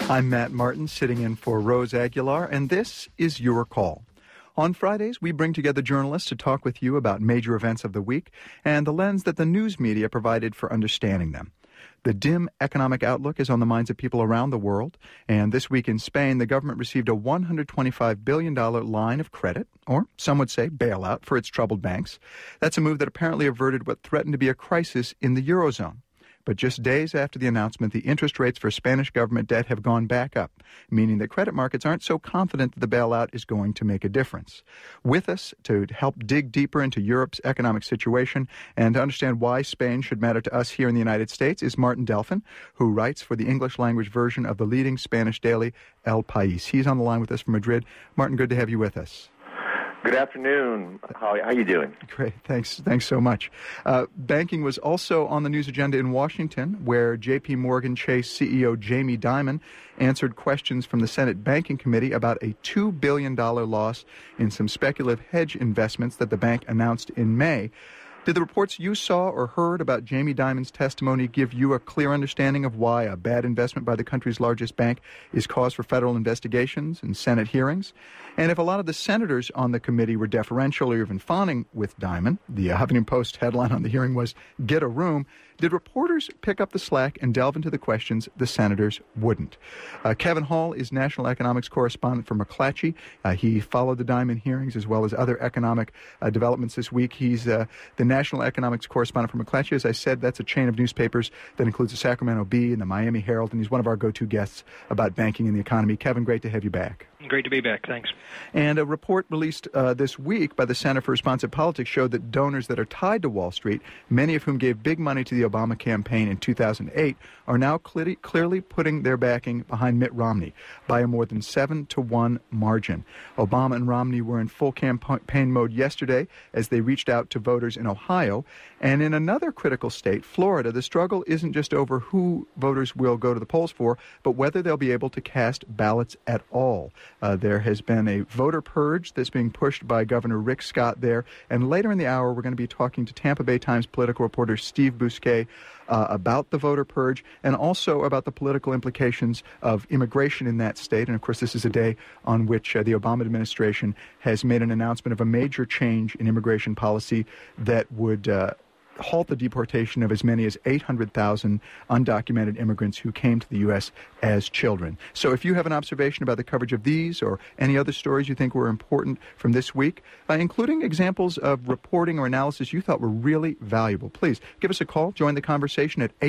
I'm Matt Martin, sitting in for Rose Aguilar, and this is Your Call. On Fridays, we bring together journalists to talk with you about major events of the week and the lens that the news media provided for understanding them. The dim economic outlook is on the minds of people around the world, and this week in Spain, the government received a $125 billion line of credit, or some would say bailout, for its troubled banks. That's a move that apparently averted what threatened to be a crisis in the Eurozone. But just days after the announcement, the interest rates for Spanish government debt have gone back up, meaning that credit markets aren't so confident that the bailout is going to make a difference. With us to help dig deeper into Europe's economic situation and to understand why Spain should matter to us here in the United States is Martin Delfin, who writes for the English-language version of the leading Spanish daily El País. He's on the line with us from Madrid. Martin, good to have you with us. Good afternoon. How are you doing? Great. Thanks so much. Banking was also on the news agenda in Washington, where J.P. Morgan Chase CEO Jamie Dimon answered questions from the Senate Banking Committee about a $2 billion loss in some speculative hedge investments that the bank announced in May. Did the reports you saw or heard about Jamie Dimon's testimony give you a clear understanding of why a bad investment by the country's largest bank is cause for federal investigations and Senate hearings? And if a lot of the senators on the committee were deferential or even fawning with Dimon, the Huffington Post headline on the hearing was, "Get a room," did reporters pick up the slack and delve into the questions the senators wouldn't? Kevin Hall is national economics correspondent for McClatchy. He followed the Dimon hearings as well as other economic developments this week. He's the national economics correspondent for McClatchy. As I said, that's a chain of newspapers that includes the Sacramento Bee and the Miami Herald, and he's one of our go-to guests about banking and the economy. Kevin, great to have you back. Great to be back. Thanks. And a report released this week by the Center for Responsive Politics showed that donors that are tied to Wall Street, many of whom gave big money to the Obama campaign in 2008, are now clearly putting their backing behind Mitt Romney by a more than 7-1 margin. Obama and Romney were in full campaign mode yesterday as they reached out to voters in Ohio. And in another critical state, Florida, the struggle isn't just over who voters will go to the polls for, but whether they'll be able to cast ballots at all. There has been a voter purge that's being pushed by Governor Rick Scott there. And later in the hour, we're going to be talking to Tampa Bay Times political reporter Steve Bousquet about the voter purge and also about the political implications of immigration in that state. And, of course, this is a day on which the Obama administration has made an announcement of a major change in immigration policy that would halt the deportation of as many as 800,000 undocumented immigrants who came to the U.S. as children. So if you have an observation about the coverage of these or any other stories you think were important from this week, including examples of reporting or analysis you thought were really valuable, please give us a call. Join the conversation at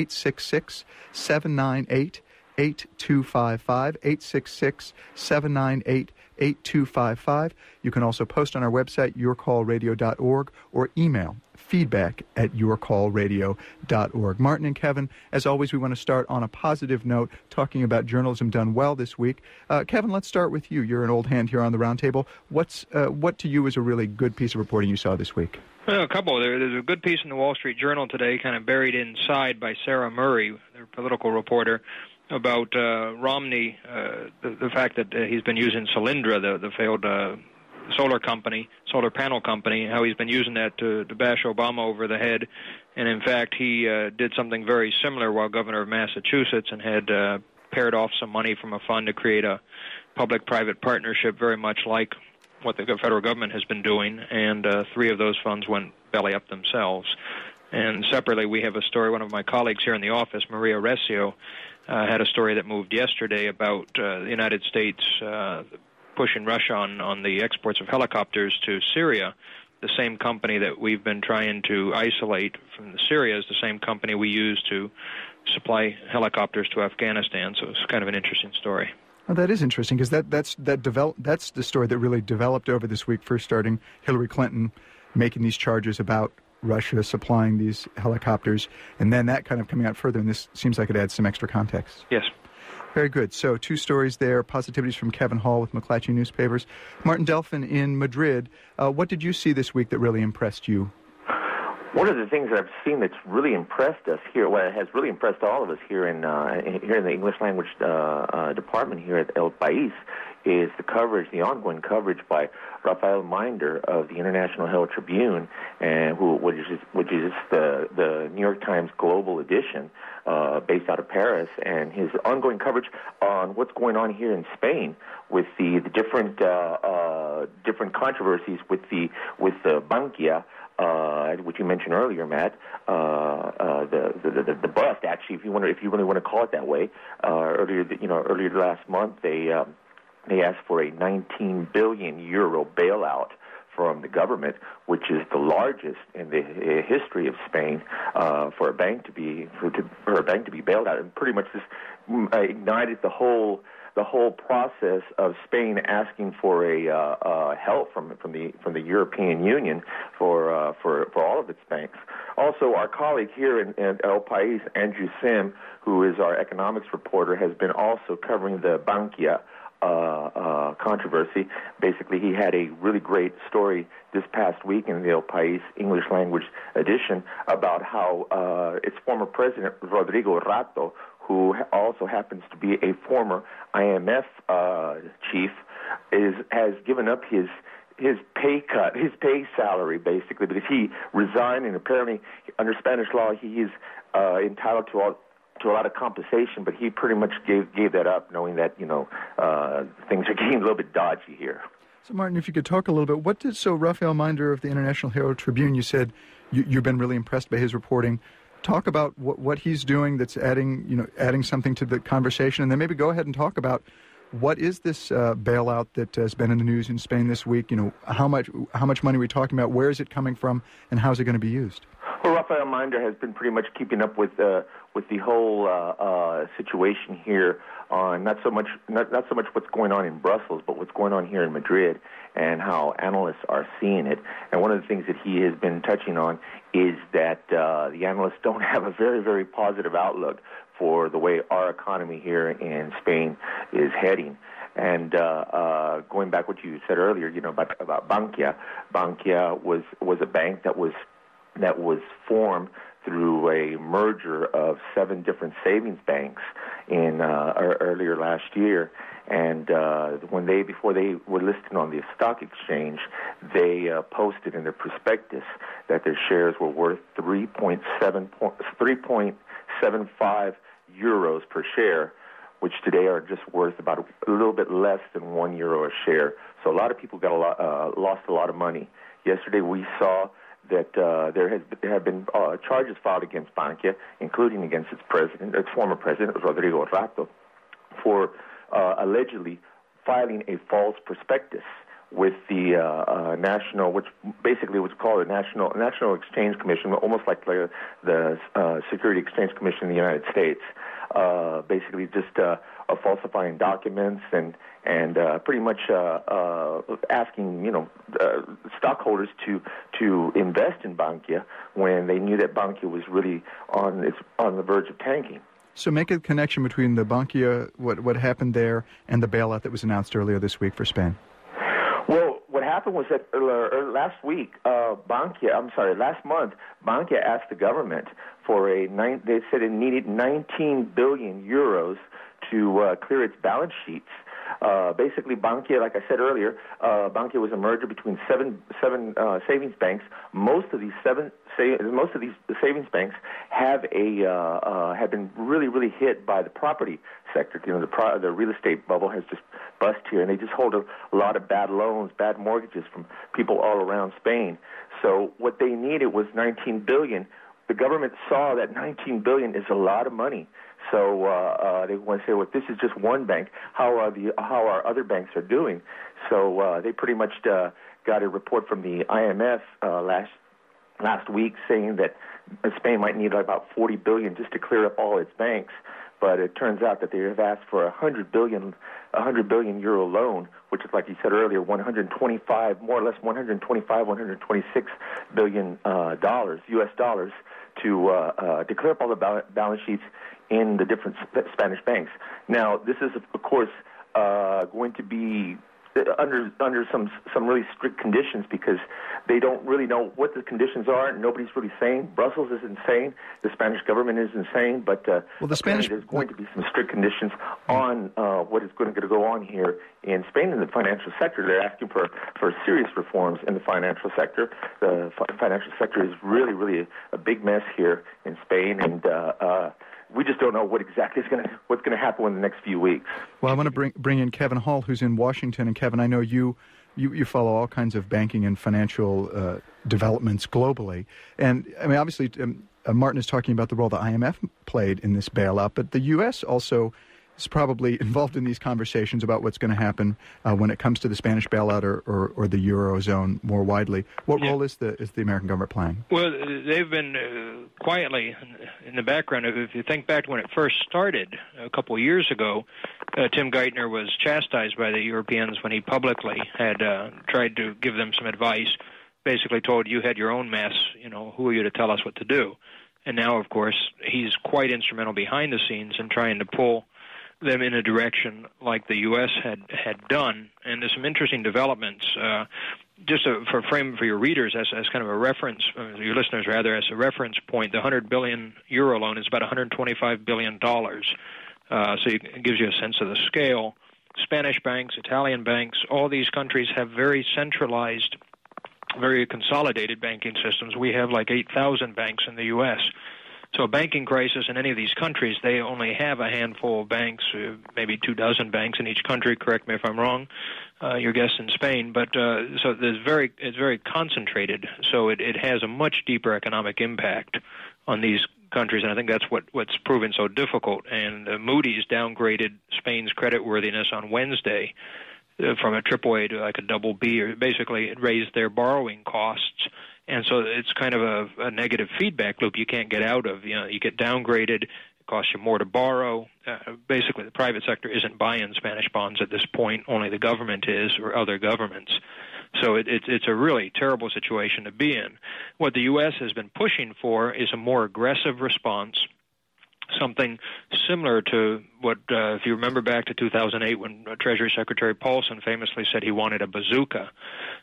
866-798-8255, 866-798-8255. You can also post on our website, yourcallradio.org, or email feedback@yourcallradio.org. Martin and Kevin, as always, we want to start on a positive note, talking about journalism done well this week. Kevin, let's start with you. You're an old hand here on the roundtable. What to you is a really good piece of reporting you saw this week? Well, a couple. There's a good piece in the Wall Street Journal today, kind of buried inside by Sarah Murray, their political reporter, about Romney, the fact that he's been using Solyndra, the failed solar panel company, how he's been using that to bash Obama over the head. And, in fact, he did something very similar while governor of Massachusetts and had paired off some money from a fund to create a public-private partnership very much like what the federal government has been doing. And 3 of those funds went belly up themselves. And separately, we have a story, one of my colleagues here in the office, Maria Recio, had a story that moved yesterday about the United States pushing Russia on the exports of helicopters to Syria. The same company that we've been trying to isolate from Syria is the same company we use to supply helicopters to Afghanistan. So it's kind of an interesting story. Well, that is interesting because that's the story that really developed over this week, first starting Hillary Clinton making these charges about Russia supplying these helicopters, and then that kind of coming out further, and this seems like it adds some extra context. Yes. Very good. So 2 stories there, positivities from Kevin Hall with McClatchy Newspapers. Martin Delfin in Madrid, what did you see this week that really impressed you? One of the things that I've seen that's really impressed us here, well, it has really impressed all of us here in the English language department here at El País, is the ongoing coverage by Rafael Minder of the International Herald Tribune, and which is the New York Times Global edition, based out of Paris, and his ongoing coverage on what's going on here in Spain with the different controversies with the Bankia, which you mentioned earlier, Matt, the bust, actually, if you really want to call it that way. Earlier last month, they asked for a 19 billion euro bailout from the government, which is the largest in the history of Spain, for a bank to be bailed out, and pretty much this ignited the whole process of Spain asking for a help from the European Union for all of its banks. Also, our colleague here in El País, Andrew Sim, who is our economics reporter, has been also covering the Bankia controversy. Basically, he had a really great story this past week in the El País English language edition about how its former president, Rodrigo Rato, who also happens to be a former IMF chief, has given up his pay cut, his pay salary, basically, because he resigned, and apparently under Spanish law he is entitled to a lot of compensation, but he pretty much gave that up, knowing that things are getting a little bit dodgy here. So, Martin, if you could talk a little bit, so Rafael Minder of the International Herald Tribune, you said you've been really impressed by his reporting. Talk about what he's doing that's adding something to the conversation, and then maybe go ahead and talk about what is this bailout that has been in the news in Spain this week. How much money are we talking about? Where is it coming from, and how is it going to be used? Well, Rafael Minder has been pretty much keeping up with the whole situation here on not so much what's going on in Brussels, but what's going on here in Madrid, and how analysts are seeing it. And one of the things that he has been touching on is that the analysts don't have a very, very positive outlook for the way our economy here in Spain is heading. And going back what you said earlier, about Bankia. Bankia was a bank that was formed through a merger of 7 different savings banks in earlier last year. And before they were listed on the stock exchange, they posted in their prospectus that their shares were worth 3.75 euros per share, which today are just worth about a little bit less than €1 a share. So a lot of people lost a lot of money. Yesterday we saw that there have been charges filed against Bankia, including against its former president, Rodrigo Rato, for allegedly filing a false prospectus with the national, which basically was called the National Exchange Commission, almost like the Security Exchange Commission in the United States. Basically, just falsifying documents and pretty much asking stockholders to invest in Bankia when they knew that Bankia was really on the verge of tanking. So make a connection between the Bankia, what happened there, and the bailout that was announced earlier this week for Spain. Well, what happened was that last month, Bankia asked the government for they said it needed 19 billion euros to clear its balance sheets. Basically, Bankia, like I said earlier, Bankia was a merger between seven savings banks. Most of these savings banks have been really, really hit by the property sector. The real estate bubble has just bust here, and they just hold a lot of bad loans, bad mortgages from people all around Spain. So what they needed was 19 billion. The government saw that 19 billion is a lot of money. So they want to say, well, this is just one bank. How our other banks are doing? So they pretty much got a report from the IMF last week saying that Spain might need about 40 billion just to clear up all its banks. But it turns out that they have asked for a 100 billion euro loan, which is, like you said earlier, 126 billion U.S. dollars to clear up all the balance sheets in the different Spanish banks. Now, this is, of course, going to be under some really strict conditions, because they don't really know what the conditions are. Nobody's really saying. Brussels isn't saying. The Spanish government isn't saying. But there's going to be some strict conditions on what is going to go on here in Spain in the financial sector. They're asking for serious reforms in the financial sector. The financial sector is really a big mess here in Spain, and we just don't know what's going to happen in the next few weeks. Well, I want to bring in Kevin Hall, who's in Washington. And Kevin, I know you follow all kinds of banking and financial developments globally. And I mean, obviously, Martin is talking about the role the IMF played in this bailout, but the U.S. also is probably involved in these conversations about what's going to happen when it comes to the Spanish bailout or the Eurozone more widely. What role is the American government playing? Well, they've been quietly in the background. If you think back to when it first started a couple of years ago, Tim Geithner was chastised by the Europeans when he publicly had tried to give them some advice, basically told, you had your own mess, who are you to tell us what to do? And now, of course, he's quite instrumental behind the scenes in trying to pull them in a direction like the U.S. had done. And there's some interesting developments. Just for frame for your readers as kind of a reference, your listeners rather, as a reference point, the 100 billion euro loan is about $125 billion. So it gives you a sense of the scale. Spanish banks, Italian banks, all these countries have very centralized, very consolidated banking systems. We have like 8,000 banks in the U.S. So a banking crisis in any of these countries, they only have a handful of banks, maybe 24 banks in each country. Correct me if I'm wrong. Your guess in Spain, but so it's very concentrated. So it has a much deeper economic impact on these countries, and I think that's what's proven so difficult. And Moody's downgraded Spain's creditworthiness on Wednesday from a AAA to like a double B, or basically it raised their borrowing costs. And so it's kind of a negative feedback loop you can't get out of. You get downgraded, it costs you more to borrow. Basically, the private sector isn't buying Spanish bonds at this point. Only the government is, or other governments. So it's a really terrible situation to be in. What the U.S. has been pushing for is a more aggressive response, something similar to what, if you remember back to 2008 when Treasury Secretary Paulson famously said he wanted a bazooka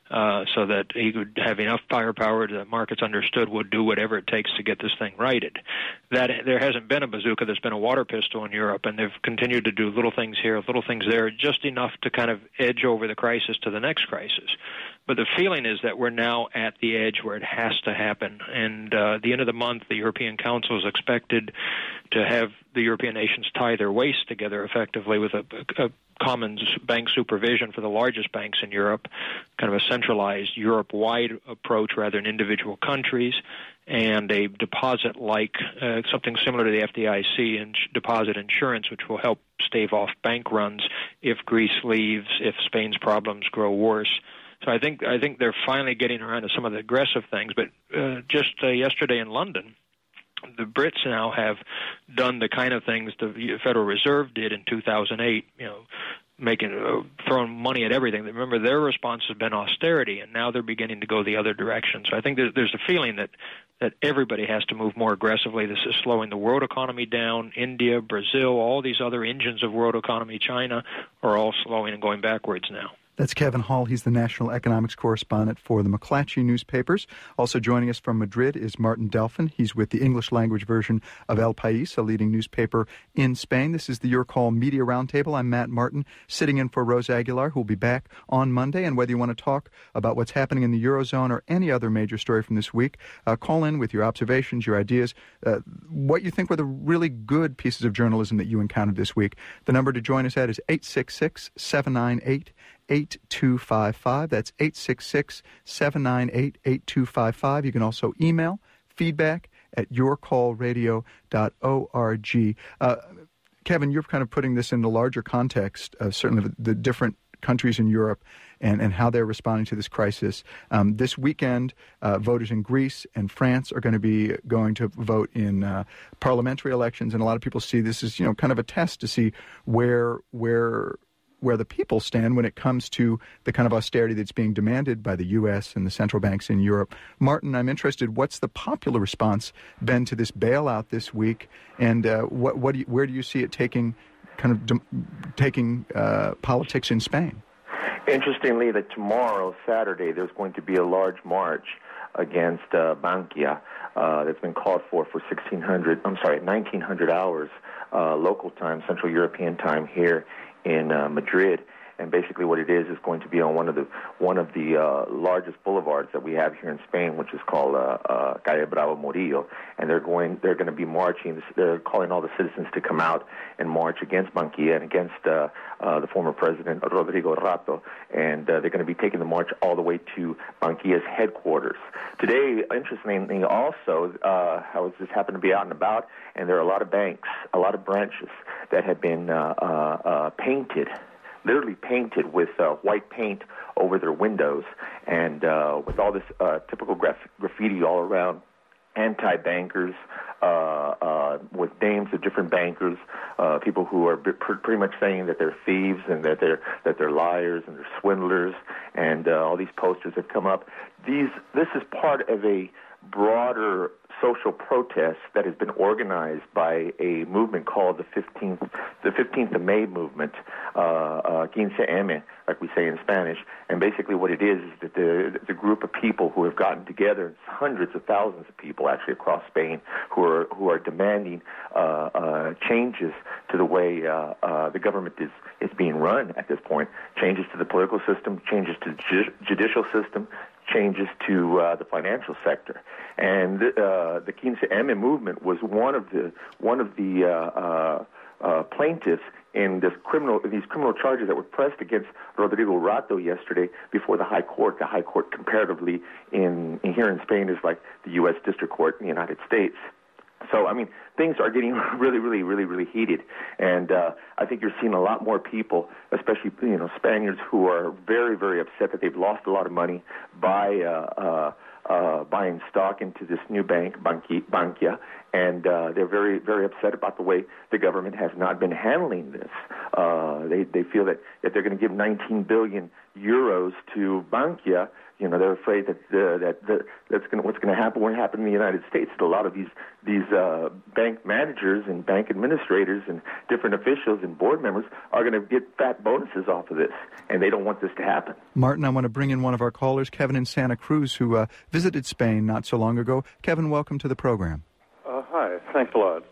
so that he could have enough firepower that markets understood would do whatever it takes to get this thing righted. That there hasn't been a bazooka, there's been a water pistol in Europe, and they've continued to do little things here, little things there, just enough to kind of edge over the crisis to the next crisis. But the feeling is that we're now at the edge where it has to happen. And at the end of the month, the European Council is expected to have the European nations tie their waists together effectively with a common bank supervision for the largest banks in Europe, kind of a centralized Europe-wide approach rather than individual countries, and a deposit-like, something similar to the FDIC and deposit insurance, which will help stave off bank runs if Greece leaves, if Spain's problems grow worse. So I think they're finally getting around to some of the aggressive things. But just yesterday in London, the Brits now have done the kind of things the Federal Reserve did in 2008, throwing money at everything. Remember, their response has been austerity, and now they're beginning to go the other direction. So I think there's a feeling that everybody has to move more aggressively. This is slowing the world economy down. India, Brazil, all these other engines of world economy, China, are all slowing and going backwards now. That's Kevin Hall. He's the national economics correspondent for the McClatchy newspapers. Also joining us from Madrid is Martin Delfin. He's with the English language version of El País, a leading newspaper in Spain. This is the Your Call Media Roundtable. I'm Matt Martin, sitting in for Rose Aguilar, who will be back on Monday. And whether you want to talk about what's happening in the Eurozone or any other major story from this week, call in with your observations, your ideas, what you think were the really good pieces of journalism that you encountered this week. The number to join us at is 866-798-8255. That's 866-798-8255. You can also email feedback@yourcallradio.org. Kevin, you're kind of putting this in the larger context of certainly the different countries in Europe and how they're responding to this crisis. This weekend, voters in Greece and France are going to vote in parliamentary elections, and a lot of people see this as kind of a test to see where the people stand when it comes to the kind of austerity that's being demanded by the U.S. and the central banks in Europe. Martin, I'm interested, what's the popular response been to this bailout this week, and where do you see it taking politics in Spain? Interestingly, that tomorrow, Saturday, there's going to be a large march against Bankia that's been called for 1900 hours local time, Central European time here in Madrid. And basically, what it is going to be on one of the largest boulevards that we have here in Spain, which is called Calle Bravo Murillo. And they're going to be marching. They're calling all the citizens to come out and march against Bankia and against the former president Rodrigo Rato. And they're going to be taking the march all the way to Bankia's headquarters today. Interestingly, also, how this happened to be out and about, and there are a lot of banks, a lot of branches that have been painted. Literally painted with white paint over their windows, and with all this typical graffiti all around, anti-bankers, with names of different bankers, people who are pretty much saying that they're thieves and that they're liars and they're swindlers, and all these posters have come up. This is part of a broader social protest that has been organized by a movement called the 15th of May movement, 15M, like we say in Spanish. And basically what it is that the group of people who have gotten together, hundreds of thousands of people actually across Spain, who are demanding changes to the way the government is being run at this point, changes to the political system, changes to the judicial system, changes to the financial sector. And the 15M movement was one of the plaintiffs in these criminal charges that were pressed against Rodrigo Rato yesterday before the High Court. The High Court, comparatively, here in Spain, is like the U.S. District Court in the United States. So, I mean, things are getting really, really, really, really heated, and I think you're seeing a lot more people, especially Spaniards, who are very, very upset that they've lost a lot of money by buying stock into this new bank, Bankia, and they're very, very upset about the way the government has not been handling this. They feel that if they're going to give 19 billion euros to Bankia, they're afraid that what's going to happen won't happen in the United States. That a lot of these bank managers and bank administrators and different officials and board members are going to get fat bonuses off of this, and they don't want this to happen. Martin, I want to bring in one of our callers, Kevin in Santa Cruz, who visited Spain not so long ago. Kevin, welcome to the program. Hi, thanks a lot.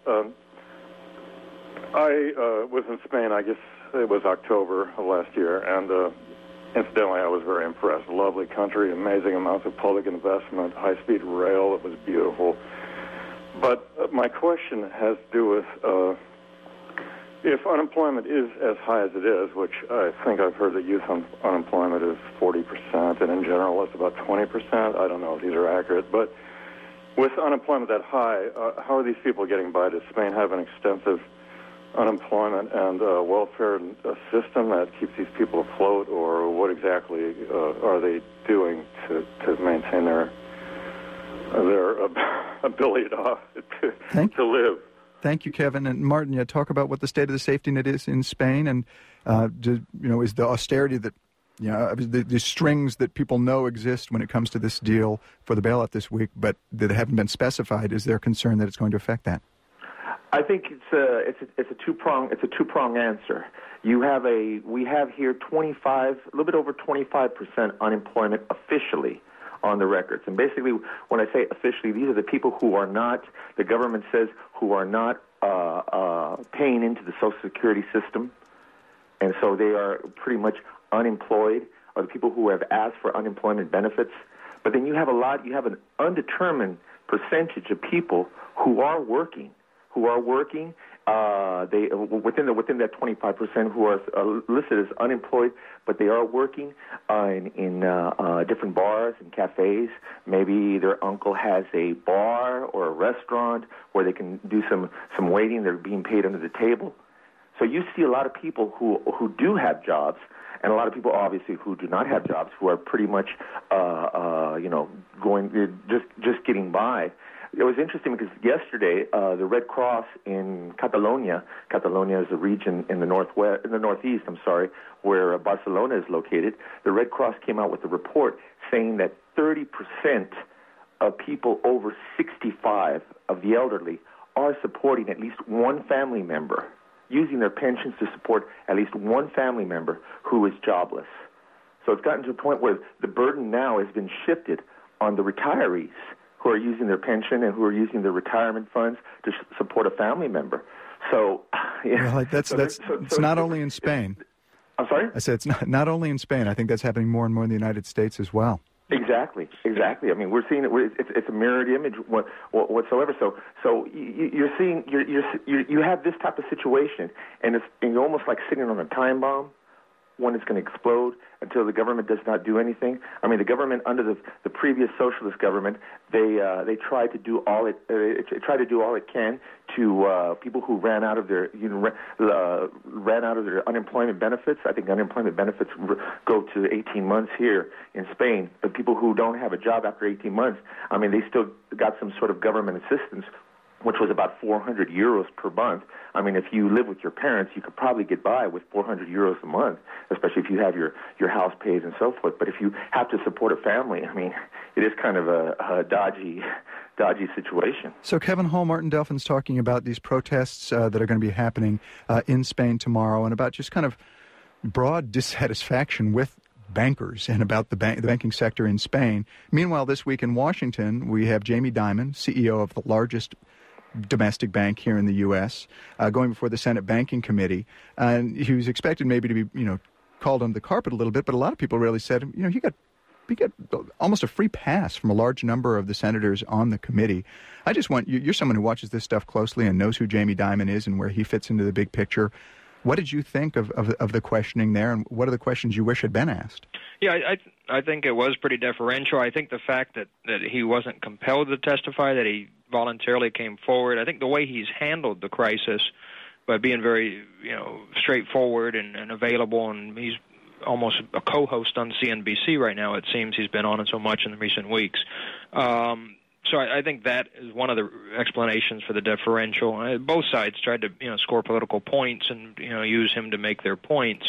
I was in Spain, I guess it was October of last year, and incidentally, I was very impressed. Lovely country, amazing amounts of public investment, high-speed rail. It was beautiful. But my question has to do with if unemployment is as high as it is, which I think I've heard that youth unemployment is 40%, and in general it's about 20%. I don't know if these are accurate. But with unemployment that high, how are these people getting by? Does Spain have an extensive unemployment and welfare system that keeps these people afloat, or what exactly are they doing to maintain their ability to live? Thank you, Kevin. And Martin, talk about what the state of the safety net is in Spain, and is the austerity that the strings that people know exist when it comes to this deal for the bailout this week, but that haven't been specified. Is there concern that it's going to affect that? I think it's a two-prong answer. We have here a little bit over 25% unemployment officially on the records. And basically, when I say officially, these are the people who are not, the government says, who are not paying into the Social Security system, and so they are pretty much unemployed, or the people who have asked for unemployment benefits. But then you have an undetermined percentage of people who are working. They within that 25% who are listed as unemployed, but they are working in different bars and cafes. Maybe their uncle has a bar or a restaurant where they can do some waiting. They're being paid under the table. So you see a lot of people who do have jobs, and a lot of people obviously who do not have jobs, who are pretty much just getting by. It was interesting because yesterday the Red Cross in Catalonia is a region in the northeast, where Barcelona is located. The Red Cross came out with a report saying that 30% of people over 65 of the elderly are supporting at least one family member, using their pensions to support at least one family member who is jobless. So it's gotten to a point where the burden now has been shifted on the retirees who are using their pension and who are using their retirement funds to support a family member. So, it's not only in Spain. I'm sorry? I said it's not only in Spain. I think that's happening more and more in the United States as well. Exactly. I mean, we're seeing it. It's a mirrored image whatsoever. So you're seeing you have this type of situation, and you're almost like sitting on a time bomb when it's going to explode until the government does not do anything. I mean, the government under the previous socialist government, they tried to do all it can to people who ran out of their unemployment benefits. I think unemployment benefits go to 18 months here in Spain. But people who don't have a job after 18 months, I mean, they still got some sort of government assistance, which was about 400 euros per month. I mean, if you live with your parents, you could probably get by with 400 euros a month, especially if you have your house paid and so forth. But if you have to support a family, I mean, it is kind of a dodgy situation. So Kevin Hall, Martin Delfin's talking about these protests that are going to be happening in Spain tomorrow, and about just kind of broad dissatisfaction with bankers and about the banking sector in Spain. Meanwhile, this week in Washington, we have Jamie Dimon, CEO of the largest domestic bank here in the U.S., going before the Senate Banking Committee. And he was expected maybe to be, called under the carpet a little bit, but a lot of people really said, he got almost a free pass from a large number of the senators on the committee. I just want you're someone who watches this stuff closely and knows who Jamie Dimon is and where he fits into the big picture. What did you think of the questioning there, and what are the questions you wish had been asked? Yeah, I think it was pretty deferential. I think the fact that he wasn't compelled to testify, that he voluntarily came forward, I think the way he's handled the crisis by being very, straightforward and available, and he's almost a co-host on CNBC right now, it seems. He's been on it so much in the recent weeks. So I think that is one of the explanations for the deferential. Both sides tried to, score political points and, use him to make their points.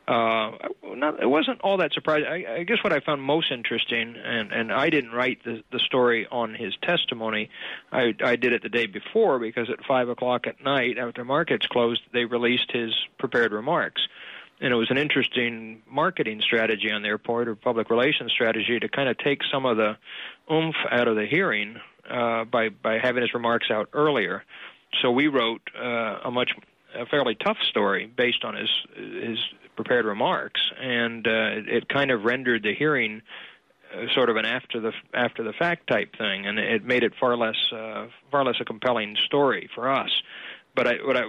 It wasn't all that surprising. I guess what I found most interesting, and I didn't write the story on his testimony. I did it the day before because at 5 o'clock at night, after markets closed, they released his prepared remarks. And it was an interesting marketing strategy on their part, or public relations strategy, to kind of take some of the oomph out of the hearing by having his remarks out earlier. So we wrote a fairly tough story based on his prepared remarks, and it kind of rendered the hearing sort of an after the fact type thing, and it made it far less a compelling story for us. But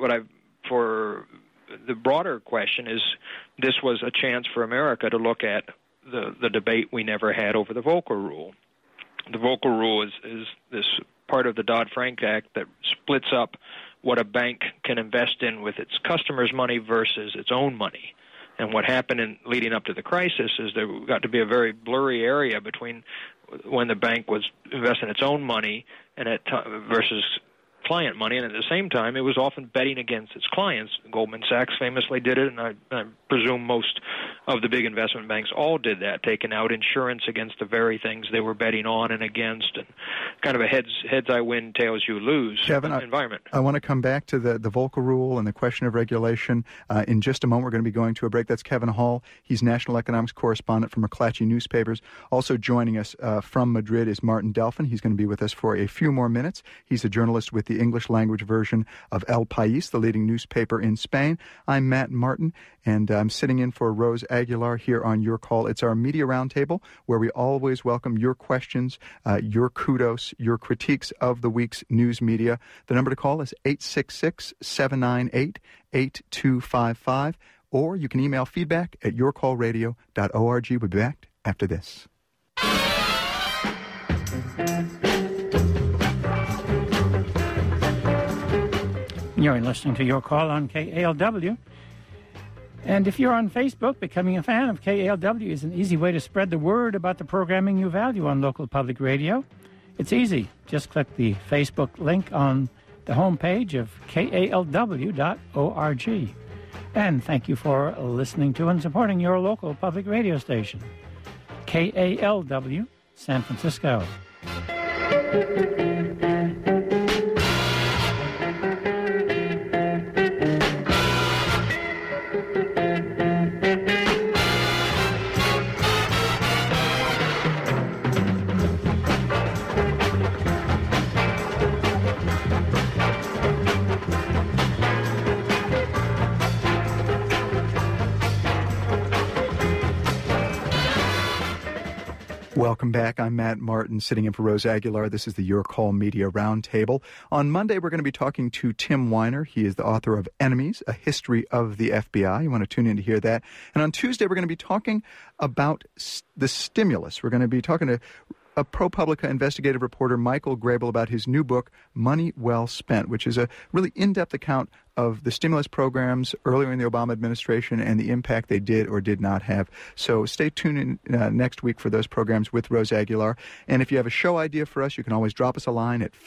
for the broader question is, this was a chance for America to look at the debate we never had over the Volcker Rule. The Volcker Rule is this part of the Dodd-Frank Act that splits up what a bank can invest in with its customers' money versus its own money. And what happened leading up to the crisis is there got to be a very blurry area between when the bank was investing its own money and versus client money, and at the same time, it was often betting against its clients. Goldman Sachs famously did it, and I presume most of the big investment banks all did that, taking out insurance against the very things they were betting on and against, and kind of a heads I win, tails you lose environment. I want to come back to the Volcker Rule and the question of regulation. In just a moment, we're going to be going to a break. That's Kevin Hall. He's national economics correspondent for McClatchy Newspapers. Also joining us from Madrid is Martin Delfin. He's going to be with us for a few more minutes. He's a journalist with the English language version of El País, the leading newspaper in Spain. I'm Matt Martin, and I'm sitting in for Rose Aguilar here on Your Call. It's our media roundtable where we always welcome your questions, your kudos, your critiques of the week's news media. The number to call is 866-798-8255, or you can email feedback at yourcallradio.org. We'll be back after this. You're listening to Your Call on KALW. And if you're on Facebook, becoming a fan of KALW is an easy way to spread the word about the programming you value on local public radio. It's easy. Just click the Facebook link on the homepage of KALW.org. And thank you for listening to and supporting your local public radio station, KALW, San Francisco. Welcome back. I'm Matt Martin, sitting in for Rose Aguilar. This is the Your Call Media Roundtable. On Monday, we're going to be talking to Tim Weiner. He is the author of Enemies, A History of the FBI. You want to tune in to hear that. And on Tuesday, we're going to be talking about the stimulus. We're going to be talking to a ProPublica investigative reporter, Michael Grable, about his new book, Money Well Spent, which is a really in-depth account of the stimulus programs earlier in the Obama administration and the impact they did or did not have. So stay tuned in next week for those programs with Rose Aguilar. And if you have a show idea for us, you can always drop us a line at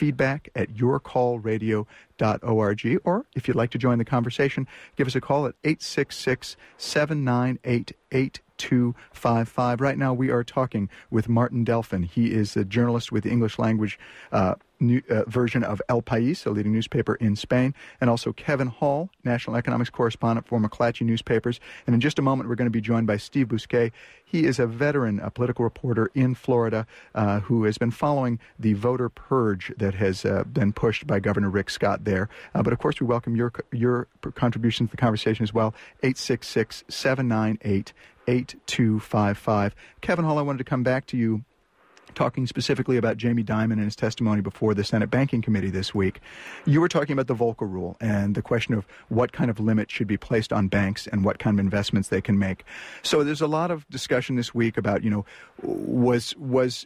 feedback@yourcallradio.org. Or if you'd like to join the conversation, give us a call at 866-798-8255. Right now we are talking with Martin Delfin. He is a journalist with the English language version of El País, a leading newspaper in Spain, and also Kevin Hall, national economics correspondent for McClatchy Newspapers. And in just a moment, we're going to be joined by Steve Bousquet. He is a veteran, a political reporter in Florida who has been following the voter purge that has been pushed by Governor Rick Scott there. But of course, we welcome your contributions to the conversation as well. 866-798-8255. Kevin Hall, I wanted to come back to you, talking specifically about Jamie Dimon and his testimony before the Senate Banking Committee this week. You were talking about the Volcker Rule and the question of what kind of limit should be placed on banks and what kind of investments they can make. So there's a lot of discussion this week about, was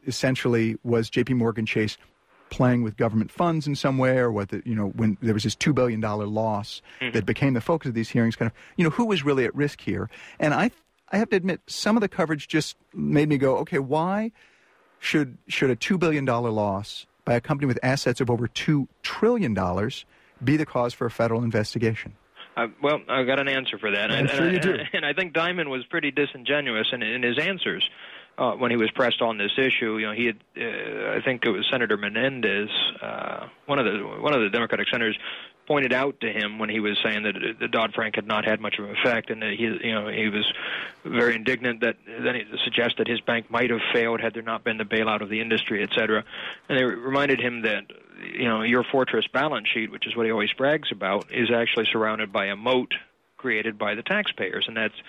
J.P. Morgan Chase playing with government funds in some way, or what when there was this $2 billion loss that became the focus of these hearings, who was really at risk here? And I have to admit, some of the coverage just made me go, okay, why should a $2 billion loss by a company with assets of over $2 trillion be the cause for a federal investigation? Well, I've got an answer for that. I'm sure you do. And I think Dimon was pretty disingenuous in his answers when he was pressed on this issue. He had, I think it was Senator Menendez, one of the Democratic senators, pointed out to him when he was saying that the Dodd-Frank had not had much of an effect, and that he was very indignant that then he suggested his bank might have failed had there not been the bailout of the industry, et cetera. And they reminded him that your fortress balance sheet, which is what he always brags about, is actually surrounded by a moat created by the taxpayers, and that's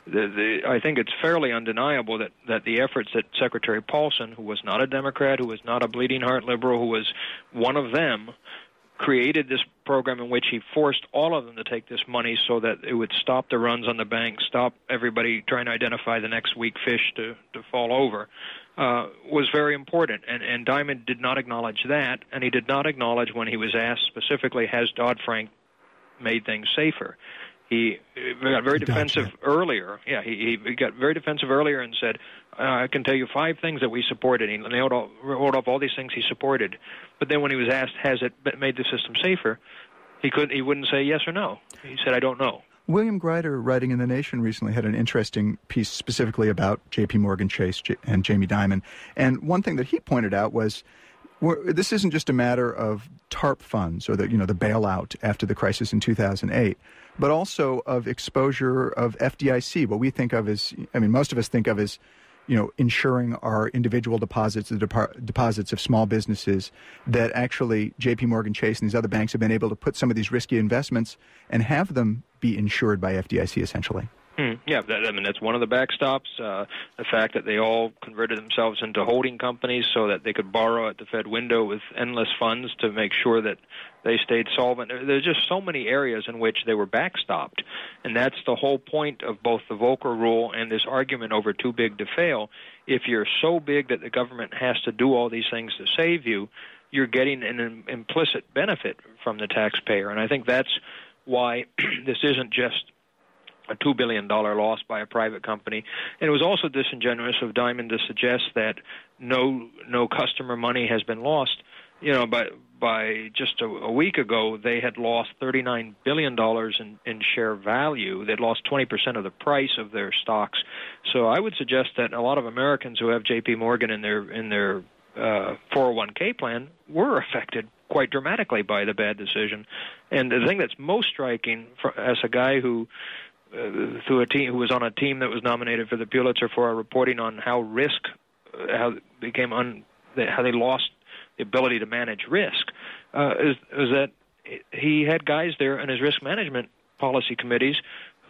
I think it's fairly undeniable that the efforts that Secretary Paulson, who was not a Democrat, who was not a bleeding heart liberal, who was one of them, created this program in which he forced all of them to take this money so that it would stop the runs on the bank, stop everybody trying to identify the next weak fish to fall over, was very important. And Dimon did not acknowledge that, and he did not acknowledge when he was asked specifically, has Dodd-Frank made things safer? He got very defensive earlier. Yeah, he got very defensive earlier and said, I can tell you 5 things that we supported. He rolled off all these things he supported. But then when he was asked, has it made the system safer, he wouldn't say yes or no. He said, I don't know. William Greider, writing in The Nation recently, had an interesting piece specifically about J.P. Morgan Chase and Jamie Dimon. And one thing that he pointed out was, this isn't just a matter of TARP funds or the bailout after the crisis in 2008, but also of exposure of FDIC, what we think of as, most of us think of as, insuring our individual deposits, the deposits of small businesses, that actually J.P. Morgan Chase and these other banks have been able to put some of these risky investments and have them be insured by FDIC, essentially. Yeah, that's one of the backstops. The fact that they all converted themselves into holding companies so that they could borrow at the Fed window with endless funds to make sure that they stayed solvent. There's just so many areas in which they were backstopped, and that's the whole point of both the Volcker Rule and this argument over too big to fail. If you're so big that the government has to do all these things to save you, you're getting an implicit benefit from the taxpayer, and I think that's why this isn't just a $2 billion loss by a private company. And it was also disingenuous of Dimon to suggest that no customer money has been lost. By just a week ago, they had lost $39 billion in share value. They'd lost 20% of the price of their stocks. So I would suggest that a lot of Americans who have J.P. Morgan in their 401k plan were affected quite dramatically by the bad decision. And the thing that's most striking, as a guy who was on a team that was nominated for the Pulitzer for our reporting on how they lost the ability to manage risk, is that he had guys there in his risk management policy committees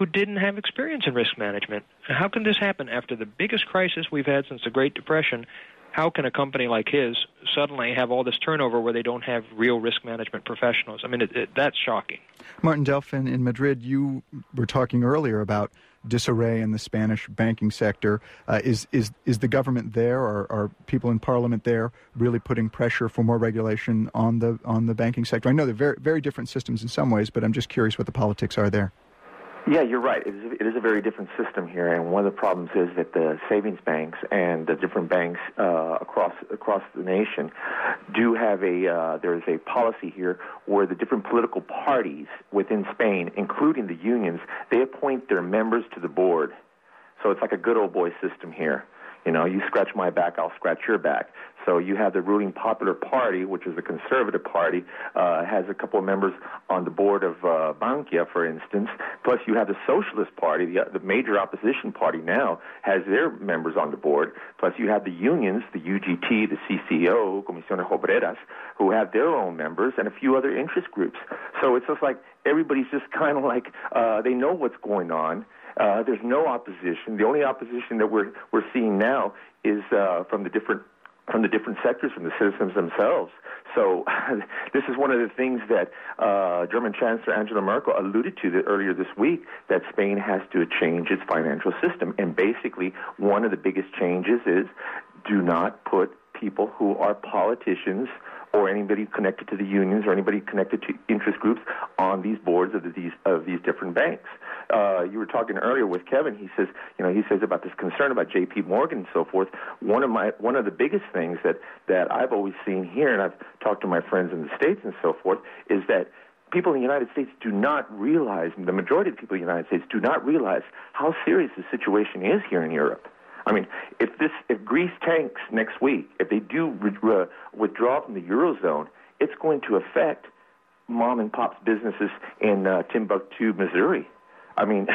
who didn't have experience in risk management. How can this happen after the biggest crisis we've had since the Great Depression? How can a company like his suddenly have all this turnover where they don't have real risk management professionals? I mean, that's shocking. Martin Delfin, in Madrid, you were talking earlier about disarray in the Spanish banking sector. Is the government there, or are people in Parliament there really putting pressure for more regulation on the banking sector? I know they're very, very different systems in some ways, but I'm just curious what the politics are there. Yeah, you're right. It is a very different system here, and one of the problems is that the savings banks and the different banks across the nation do have there is a policy here where the different political parties within Spain, including the unions, they appoint their members to the board. So it's like a good old boy system here. You know, you scratch my back, I'll scratch your back. So you have the ruling Popular Party, which is the Conservative Party, has a couple of members on the board of Bankia, for instance. Plus you have the Socialist Party, the major opposition party now, has their members on the board. Plus you have the unions, the UGT, the CCO, Comisiones Obreras, who have their own members, and a few other interest groups. So it's just like everybody's just kind of like, they know what's going on. There's no opposition. The only opposition that we're seeing now is from the different sectors, from the citizens themselves. So this is one of the things that German Chancellor Angela Merkel alluded to earlier this week, that Spain has to change its financial system. And basically, one of the biggest changes is do not put people who are politicians or anybody connected to the unions or anybody connected to interest groups on these boards of these different banks. You were talking earlier with Kevin. He says about this concern about J.P. Morgan and so forth. One of the biggest things that I've always seen here, and I've talked to my friends in the States and so forth, is that people in the United States do not realize, and the majority of people in the United States do not realize how serious the situation is here in Europe. I mean, if Greece tanks next week, if they do withdraw from the Eurozone, it's going to affect mom and pop's businesses in Timbuktu, Missouri. I mean,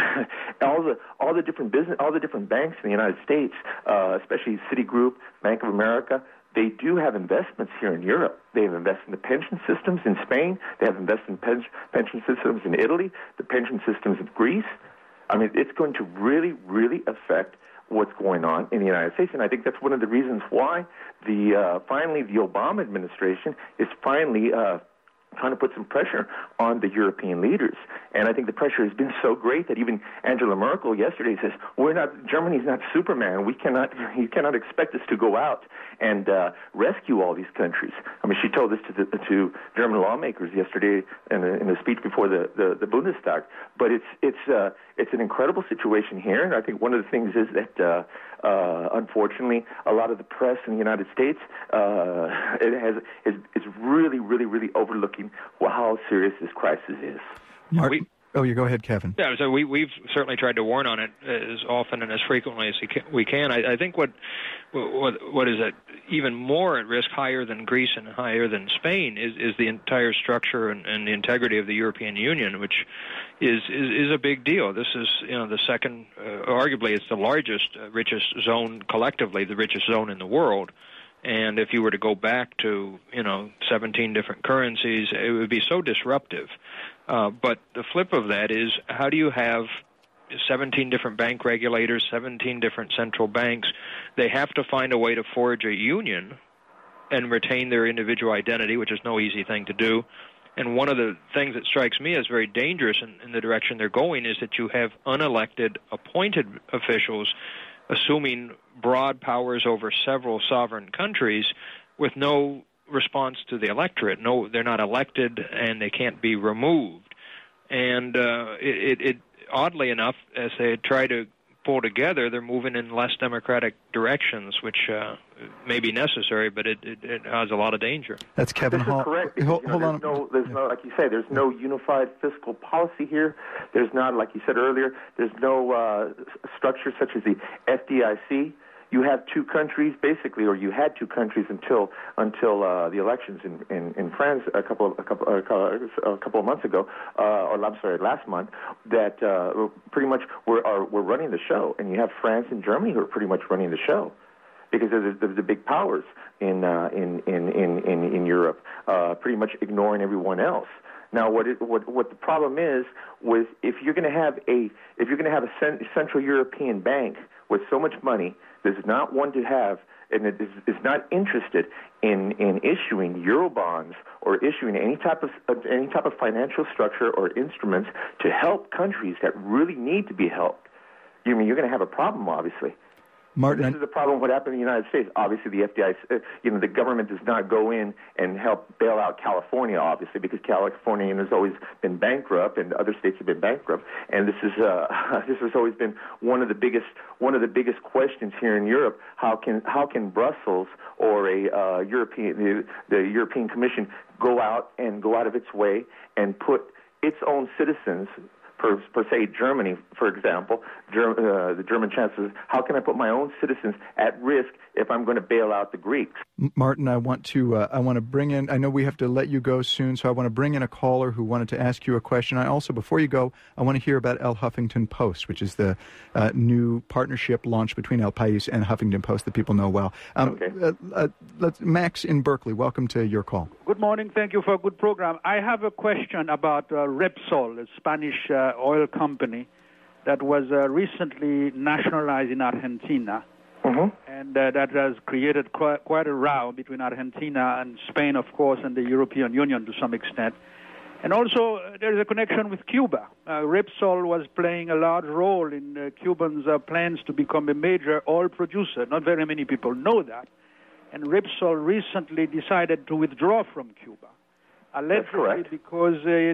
all the different banks in the United States, especially Citigroup, Bank of America, they do have investments here in Europe. They have invested in the pension systems in Spain. They have invested in pension systems in Italy, the pension systems in Greece. I mean, it's going to really, really affect what's going on in the United States, and I think that's one of the reasons why finally the Obama administration is finally trying to put some pressure on the European leaders. And I think the pressure has been so great that even Angela Merkel yesterday says, Germany's not Superman. You cannot expect us to go out and rescue all these countries. I mean, she told this to German lawmakers yesterday in a speech before the Bundestag. But it's an incredible situation here, and I think one of the things is that unfortunately, a lot of the press in the United States is really, really, really overlooking how serious this crisis is. You go ahead, Kevin. Yeah, so we've certainly tried to warn on it as often and as frequently as we can. I think what is even more at risk, higher than Greece and higher than Spain, is the entire structure and the integrity of the European Union, which is a big deal. This is the second, arguably it's the largest, richest zone collectively, the richest zone in the world. And if you were to go back to 17 different currencies, it would be so disruptive. But the flip of that is, how do you have 17 different bank regulators, 17 different central banks? They have to find a way to forge a union and retain their individual identity, which is no easy thing to do. And one of the things that strikes me as very dangerous in the direction they're going is that you have unelected, appointed officials assuming broad powers over several sovereign countries with no response to the electorate. No, they're not elected, and they can't be removed. And it oddly enough, as they try to pull together, they're moving in less democratic directions, which may be necessary, but it has a lot of danger. That's Kevin Hall. Correct. Because, hold on. There's no, like you say, there's no unified fiscal policy here. There's not, like you said earlier, there's no structure such as the FDIC. You have two countries, basically, or you had two countries until the elections in France a couple of months ago, last month, that pretty much were running the show. And you have France and Germany who are pretty much running the show. because there's the big powers in Europe, pretty much ignoring everyone else. Now, what the problem is with if you're going to have a Central European bank with so much money that is not one to have, and it is not interested in issuing Eurobonds or issuing any type of financial structure or instruments to help countries that really need to be helped, you're going to have a problem, obviously. Martin, this is the problem. What happened in the United States? Obviously, the FDIC, the government does not go in and help bail out California, obviously, because California has always been bankrupt, and other states have been bankrupt. And this has always been one of the biggest questions here in Europe. How can Brussels or the European Commission go out of its way and put its own citizens? Per se, Germany, for example, the German chancellor, how can I put my own citizens at risk if I'm going to bail out the Greeks? Martin, I want to bring in, I know we have to let you go soon, so I want to bring in a caller who wanted to ask you a question. I also, before you go, I want to hear about El Huffington Post, which is the new partnership launched between El País and Huffington Post that people know well. Okay. Max in Berkeley, welcome to your call. Good morning. Thank you for a good program. I have a question about Repsol, a Spanish oil company that was recently nationalized in Argentina. Mm-hmm. And that has created quite a row between Argentina and Spain, of course, and the European Union to some extent. And also, there is a connection with Cuba. Repsol was playing a large role in Cubans' plans to become a major oil producer. Not very many people know that. And Repsol recently decided to withdraw from Cuba. Allegedly because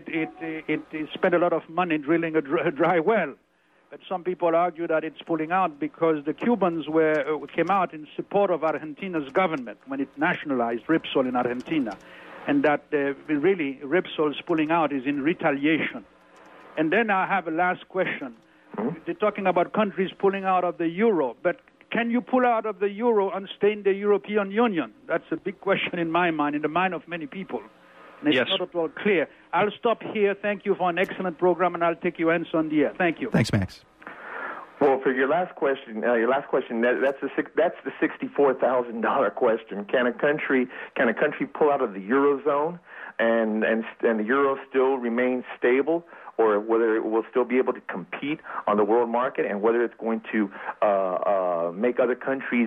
it spent a lot of money drilling a dry well. But some people argue that it's pulling out because the Cubans came out in support of Argentina's government when it nationalized Repsol in Argentina, and that really Repsol's pulling out is in retaliation. And then I have a last question. Mm-hmm. They're talking about countries pulling out of the euro, but can you pull out of the euro and stay in the European Union? That's a big question in my mind, in the mind of many people. And it's not at all clear. I'll stop here. Thank you for an excellent program, and I'll take your answer on the air. Thank you. Thanks, Max. Well, for your last question, that's the $64,000 question. Can a country pull out of the eurozone and the euro still remain stable, or whether it will still be able to compete on the world market, and whether it's going to make other countries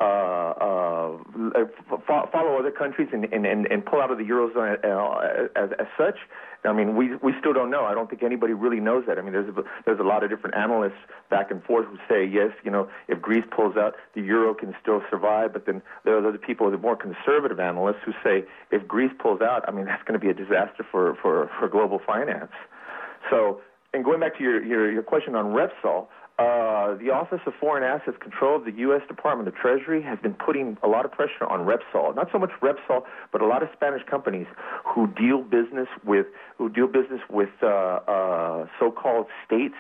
follow other countries and pull out of the eurozone as such? I mean, we still don't know. I don't think anybody really knows that. I mean, there's a lot of different analysts back and forth who say, yes, if Greece pulls out, the euro can still survive. But then there are other people, the more conservative analysts, who say if Greece pulls out, I mean, that's going to be a disaster for global finance. So, and going back to your question on Repsol, the Office of Foreign Assets Control of the U.S. Department of Treasury has been putting a lot of pressure on Repsol. Not so much Repsol, but a lot of Spanish companies who deal business with so-called states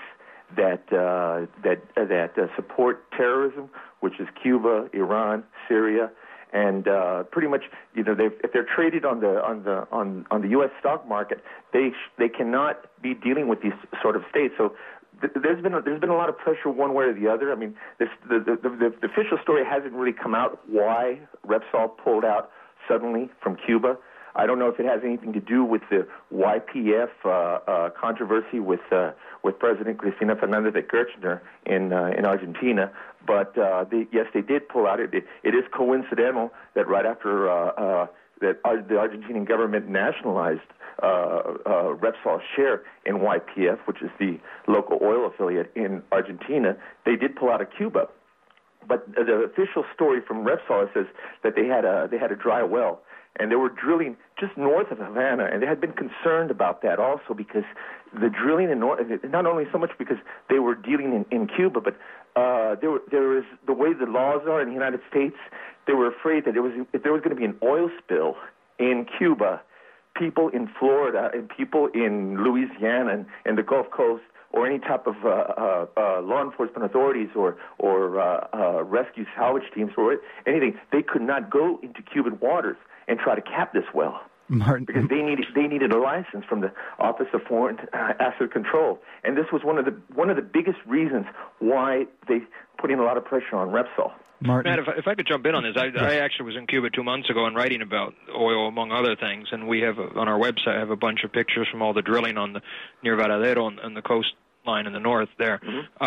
that support terrorism, which is Cuba, Iran, Syria. And pretty much, if they're traded on the U.S. stock market, they cannot be dealing with these sort of states. So there's been a lot of pressure one way or the other. I mean, the official story hasn't really come out why Repsol pulled out suddenly from Cuba. I don't know if it has anything to do with the YPF controversy with President Cristina Fernández de Kirchner in Argentina. But yes, they did pull out. It is coincidental that right after the Argentinian government nationalized Repsol's share in YPF, which is the local oil affiliate in Argentina, they did pull out of Cuba. But the official story from Repsol says that they had a dry well, and they were drilling just north of Havana, and they had been concerned about that also because the drilling in not only so much because they were dealing in Cuba, but there is the way the laws are in the United States. They were afraid that if there was going to be an oil spill in Cuba, people in Florida and people in Louisiana and the Gulf Coast, or any type of law enforcement authorities or rescue salvage teams or anything, they could not go into Cuban waters and try to cap this well. Martin, because they needed a license from the Office of Foreign Asset Control, and this was one of the biggest reasons why they put in a lot of pressure on Repsol. Martin? Matt, if I could jump in on this, I actually was in Cuba 2 months ago and writing about oil, among other things, and we have on our website I have a bunch of pictures from all the drilling near Varadero on the coastline in the north there.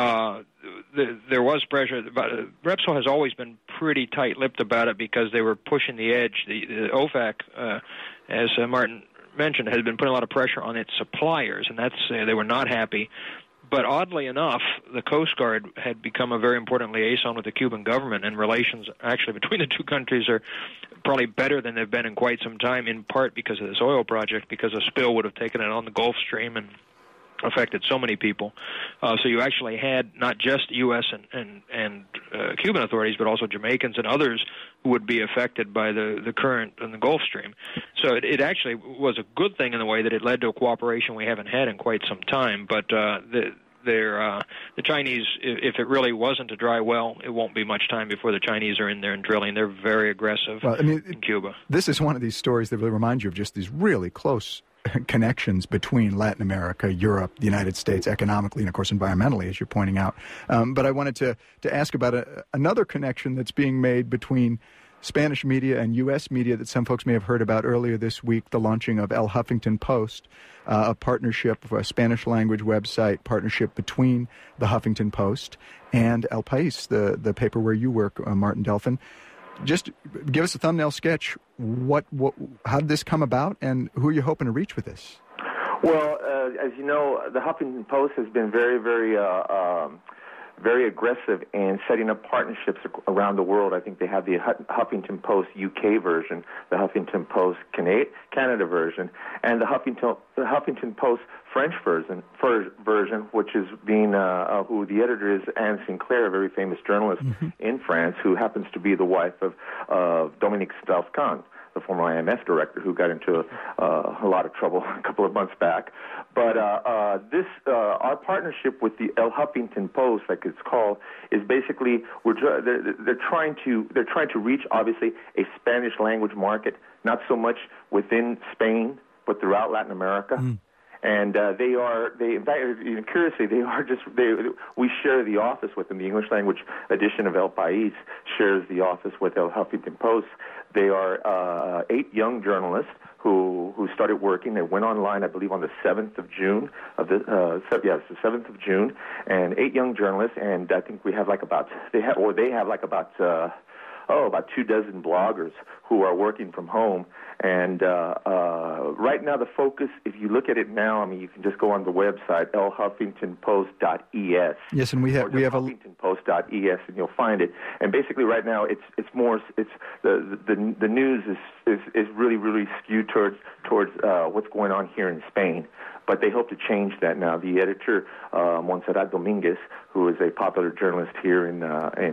There was pressure. Repsol has always been pretty tight-lipped about it because they were pushing the edge. The OFAC, as Martin mentioned, had been putting a lot of pressure on its suppliers, and they were not happy. But oddly enough, the Coast Guard had become a very important liaison with the Cuban government, and relations actually between the two countries are probably better than they've been in quite some time, in part because of this oil project, because a spill would have taken it on the Gulf Stream and affected so many people. So you actually had not just U.S. and Cuban authorities, but also Jamaicans and others who would be affected by the current in the Gulf Stream. So it actually was a good thing in the way that it led to a cooperation we haven't had in quite some time. But the Chinese, if it really wasn't a dry well, it won't be much time before the Chinese are in there and drilling. They're very aggressive in Cuba. This is one of these stories that really remind you of just these really close connections between Latin America, Europe, the United States, economically, and, of course, environmentally, as you're pointing out. But I wanted to ask about another connection that's being made between Spanish media and U.S. media that some folks may have heard about earlier this week, the launching of El Huffington Post, a partnership for a Spanish-language website, partnership between the Huffington Post and El País, the paper where you work, Martin Delfin. Just give us a thumbnail sketch. How did this come about, and who are you hoping to reach with this? Well, as you know, the Huffington Post has been very, very, very aggressive in setting up partnerships around the world. I think they have the Huffington Post UK version, the Huffington Post Canada version, and the Huffington Post French version, which is being who the editor is Anne Sinclair, a very famous journalist in France, who happens to be the wife of Dominique Strauss-Kahn, the former IMF director, who got into a lot of trouble a couple of months back. But our partnership with the El Huffington Post, like it's called, is basically they're trying to reach obviously a Spanish language market, not so much within Spain, but throughout Latin America. And curiously, we share the office with them. The English language edition of El País shares the office with El Huffington Post. They are 8 young journalists who started working. They went online, I believe, on the 7th of June. It's the 7th of June, and 8 young journalists. And I think they have about 24 bloggers who are working from home. And right now the focus, if you look at it now, I mean, you can just go on the website, lhuffingtonpost.es. Yes, and we have huffingtonpost.es, and you'll find it. And basically right now it's the news is really, really skewed towards what's going on here in Spain. But they hope to change that now. The editor, Montserrat Dominguez, who is a popular journalist here in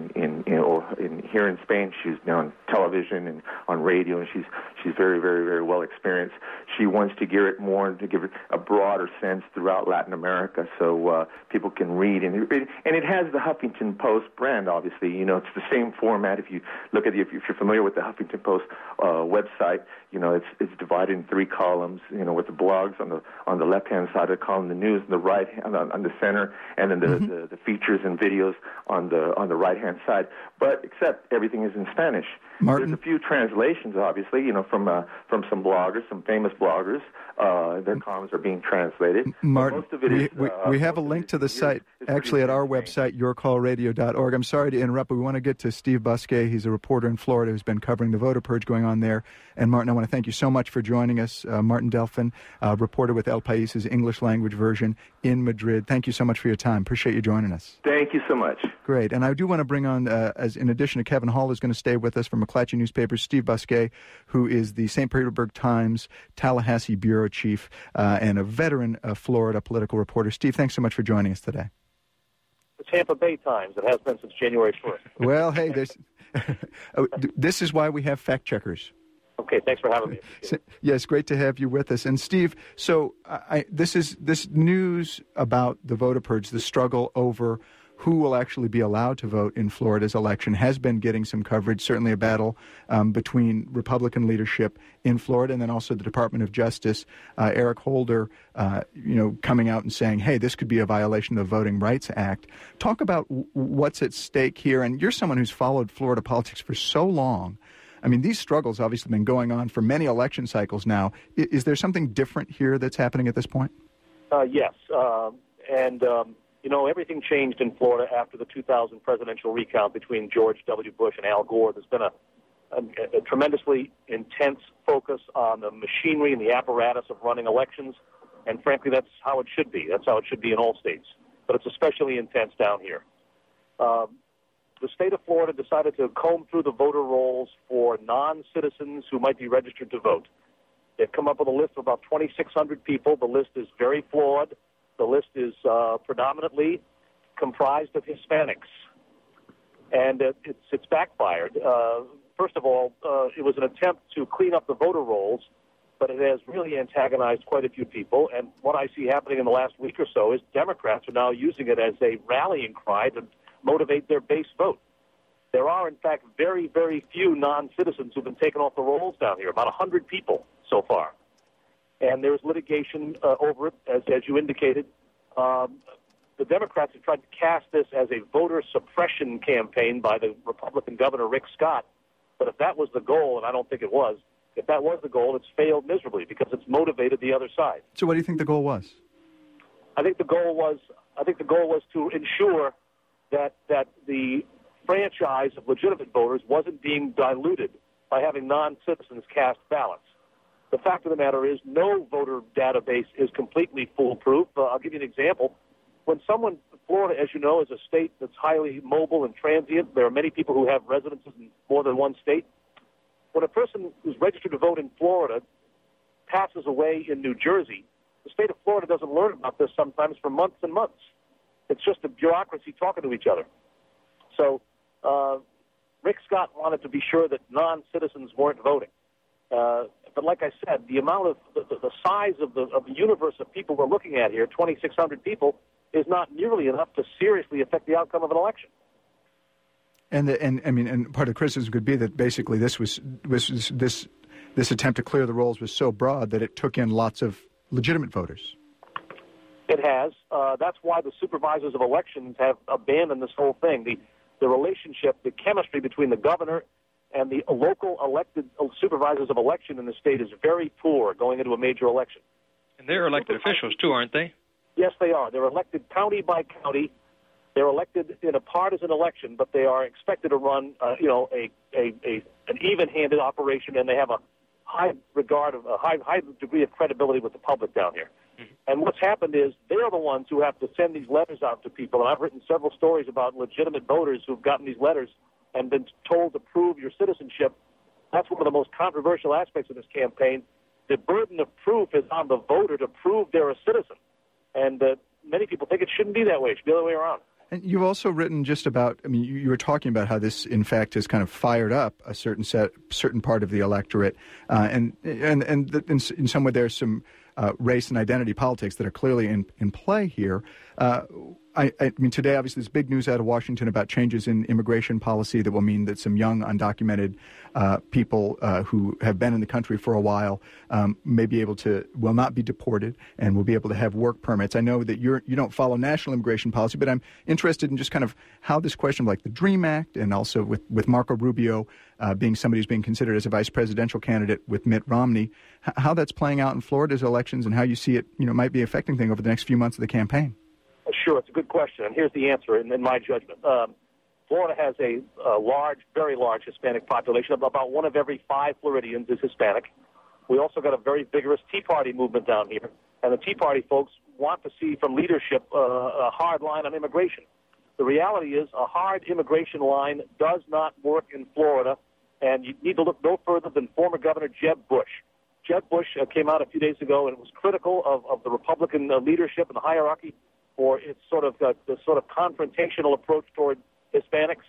Spain, she's now on television and on radio, and she's very, very, very well experienced. She wants to gear it more to give it a broader sense throughout Latin America, so people can read. And it has the Huffington Post brand, obviously. You know, it's the same format. If you look at if you're familiar with the Huffington Post website, you know, it's divided in 3 columns. You know, with the blogs on the left-hand side of the column, the news on the right, on the center, and then the features and videos on the right-hand side. But except everything is in Spanish. Martin? There's a few translations, obviously, you know, from some bloggers, some famous bloggers. Their columns are being translated. Martin, most of it we have a link to the site, actually, at our website, yourcallradio.org. I'm sorry to interrupt, but we want to get to Steve Busquet. He's a reporter in Florida who's been covering the voter purge going on there. And, Martin, I want to thank you so much for joining us. Martin Delfin, reporter with El País' English language version in Madrid. Thank you so much for your time. Appreciate you joining us. Thank you so much. Great. And I do want to bring on, as in addition to Kevin Hall, who's going to stay with us from McClatchy Newspapers, Steve Busquet, who is the St. Petersburg Times Tallahassee bureau chief and a veteran Florida political reporter. Steve, thanks so much for joining us today. The Tampa Bay Times. It has been since January 1st. Well, hey, this is why we have fact checkers. Okay, thanks for having me. Yes, great to have you with us. And Steve, so this news about the voter purge, the struggle over who will actually be allowed to vote in Florida's election has been getting some coverage, certainly a battle between Republican leadership in Florida and then also the Department of Justice. Eric Holder, coming out and saying, hey, this could be a violation of the Voting Rights Act. Talk about what's at stake here. And you're someone who's followed Florida politics for so long. I mean, these struggles obviously been going on for many election cycles now. Is there something different here that's happening at this point? Yes. Everything changed in Florida after the 2000 presidential recount between George W. Bush and Al Gore. There's been a tremendously intense focus on the machinery and the apparatus of running elections, and frankly, that's how it should be. That's how it should be in all states. But it's especially intense down here. The state of Florida decided to comb through the voter rolls for non-citizens who might be registered to vote. They've come up with a list of about 2,600 people. The list is very flawed. The list is predominantly comprised of Hispanics, and it's backfired. First of all, it was an attempt to clean up the voter rolls, but it has really antagonized quite a few people. And what I see happening in the last week or so is Democrats are now using it as a rallying cry to motivate their base vote. There are, in fact, very, very few non-citizens who've been taken off the rolls down here, about 100 people so far. And there's litigation over it, as you indicated. The Democrats have tried to cast this as a voter suppression campaign by the Republican Governor Rick Scott. But if that was the goal, and I don't think it was, if that was the goal, it's failed miserably because it's motivated the other side. So what do you think the goal was? I think the goal was to ensure that the franchise of legitimate voters wasn't being diluted by having non-citizens cast ballots. The fact of the matter is no voter database is completely foolproof. I'll give you an example. When Florida, as you know, is a state that's highly mobile and transient, there are many people who have residences in more than one state. When a person who's registered to vote in Florida passes away in New Jersey, the state of Florida doesn't learn about this sometimes for months and months. It's just a bureaucracy talking to each other. So Rick Scott wanted to be sure that non-citizens weren't voting. But like I said, the amount of the size of the universe of people we're looking at here, 2,600 people, is not nearly enough to seriously affect the outcome of an election. And part of the criticism could be that basically this attempt to clear the rolls was so broad that it took in lots of legitimate voters. It has. That's why the supervisors of elections have abandoned this whole thing. The relationship, the chemistry between the governor and the local elected supervisors of election in the state is very poor going into a major election. And they're elected officials, too, aren't they? Yes, they are. They're elected county by county. They're elected in a partisan election, but they are expected to run, an even-handed operation, and they have a high degree of credibility with the public down here. Mm-hmm. And what's happened is they're the ones who have to send these letters out to people. And I've written several stories about legitimate voters who've gotten these letters and been told to prove your citizenship. That's one of the most controversial aspects of this campaign. The burden of proof is on the voter to prove they're a citizen. And many people think it shouldn't be that way. It should be the other way around. And you've also written just about, I mean, you were talking about how this, in fact, has kind of fired up a certain part of the electorate. And in some way there's some race and identity politics that are clearly in play here. I mean, today, obviously, there's big news out of Washington about changes in immigration policy that will mean that some young, undocumented people who have been in the country for a while will not be deported and will be able to have work permits. I know that you don't follow national immigration policy, but I'm interested in just kind of how this question of like the DREAM Act and also with Marco Rubio being somebody who's being considered as a vice presidential candidate with Mitt Romney, how that's playing out in Florida's elections and how you see it, might be affecting things over the next few months of the campaign. Sure, it's a good question, and here's the answer in my judgment. Florida has a large, very large Hispanic population. About one of every 5 Floridians is Hispanic. We also got a very vigorous Tea Party movement down here, and the Tea Party folks want to see from leadership a hard line on immigration. The reality is a hard immigration line does not work in Florida, and you need to look no further than former Governor Jeb Bush. Jeb Bush came out a few days ago and was critical of the Republican leadership and the hierarchy for its sort of confrontational approach toward Hispanics.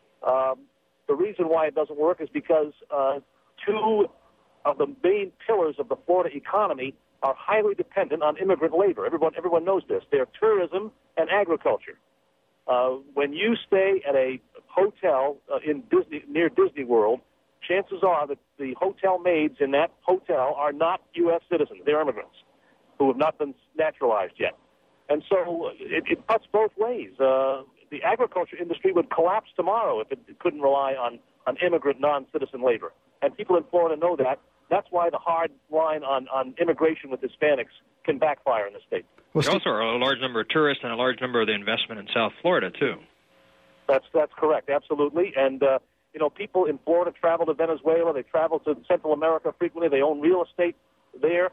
The reason why it doesn't work is because 2 of the main pillars of the Florida economy are highly dependent on immigrant labor. Everyone knows this. They're tourism and agriculture. When you stay at a hotel near Disney World, chances are that the hotel maids in that hotel are not U.S. citizens. They're immigrants who have not been naturalized yet. And so it cuts both ways. The agriculture industry would collapse tomorrow if it couldn't rely on immigrant non-citizen labor. And people in Florida know that. That's why the hard line on immigration with Hispanics can backfire in the state. Well, there also are a large number of tourists and a large number of the investment in South Florida, too. That's correct, absolutely. And, people in Florida travel to Venezuela. They travel to Central America frequently. They own real estate there.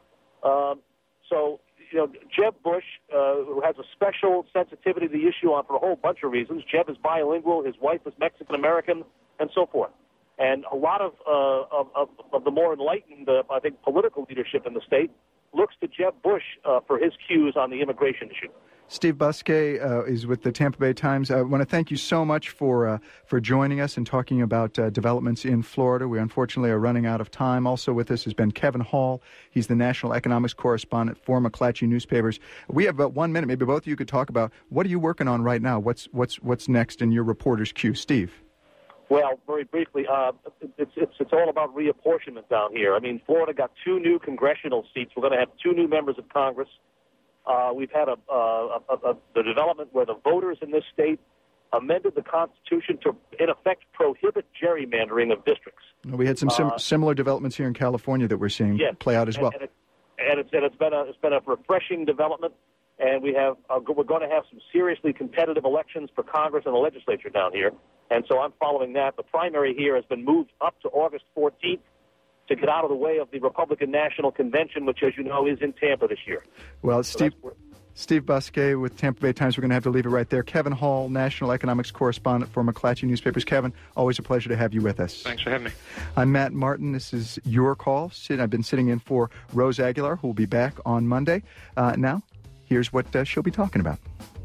Jeb Bush, who has a special sensitivity to the issue for a whole bunch of reasons. Jeb is bilingual. His wife is Mexican-American, and so forth. And a lot of the more enlightened, I think, political leadership in the state looks to Jeb Bush for his cues on the immigration issue. Steve Buskey is with the Tampa Bay Times. I want to thank you so much for joining us and talking about developments in Florida. We unfortunately are running out of time. Also with us has been Kevin Hall. He's the national economics correspondent for McClatchy Newspapers. We have about 1 minute. Maybe both of you could talk about what are you working on right now? What's next in your reporter's queue, Steve? Well, very briefly, it's all about reapportionment down here. I mean, Florida got 2 new congressional seats. We're going to have 2 new members of Congress. We've had the development where the voters in this state amended the Constitution to, in effect, prohibit gerrymandering of districts. We had some similar developments here in California that we're seeing play out as well. It's been a refreshing development, and we're going to have some seriously competitive elections for Congress and the legislature down here. And so I'm following that. The primary here has been moved up to August 14th. To get out of the way of the Republican National Convention, which, as you know, is in Tampa this year. Well, Steve Buskey with Tampa Bay Times. We're going to have to leave it right there. Kevin Hall, national economics correspondent for McClatchy Newspapers. Kevin, always a pleasure to have you with us. Thanks for having me. I'm Matt Martin. This is Your Call. I've been sitting in for Rose Aguilar, who will be back on Monday. Now, here's what she'll be talking about.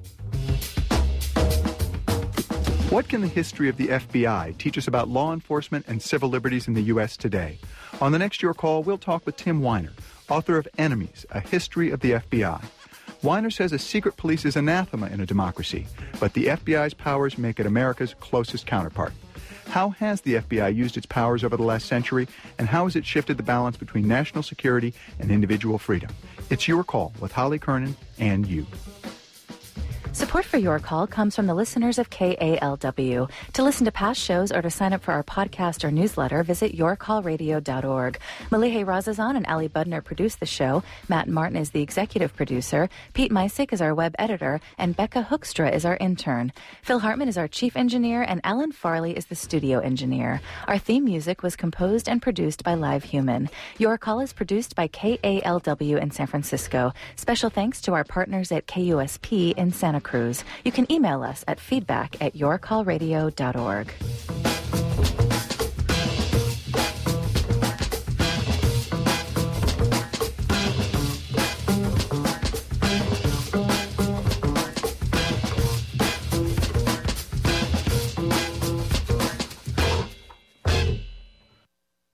What can the history of the FBI teach us about law enforcement and civil liberties in the U.S. today? On the next Your Call, we'll talk with Tim Weiner, author of Enemies, A History of the FBI. Weiner says a secret police is anathema in a democracy, but the FBI's powers make it America's closest counterpart. How has the FBI used its powers over the last century, and how has it shifted the balance between national security and individual freedom? It's Your Call with Holly Kernan and you. Support for Your Call comes from the listeners of KALW. To listen to past shows or to sign up for our podcast or newsletter, visit yourcallradio.org. Malihe Razazan and Ali Budner produce the show. Matt Martin is the executive producer. Pete Meisick is our web editor. And Becca Hookstra is our intern. Phil Hartman is our chief engineer. And Alan Farley is the studio engineer. Our theme music was composed and produced by Live Human. Your Call is produced by KALW in San Francisco. Special thanks to our partners at KUSP in Santa Cruz. You can email us at feedback@yourcallradio.org.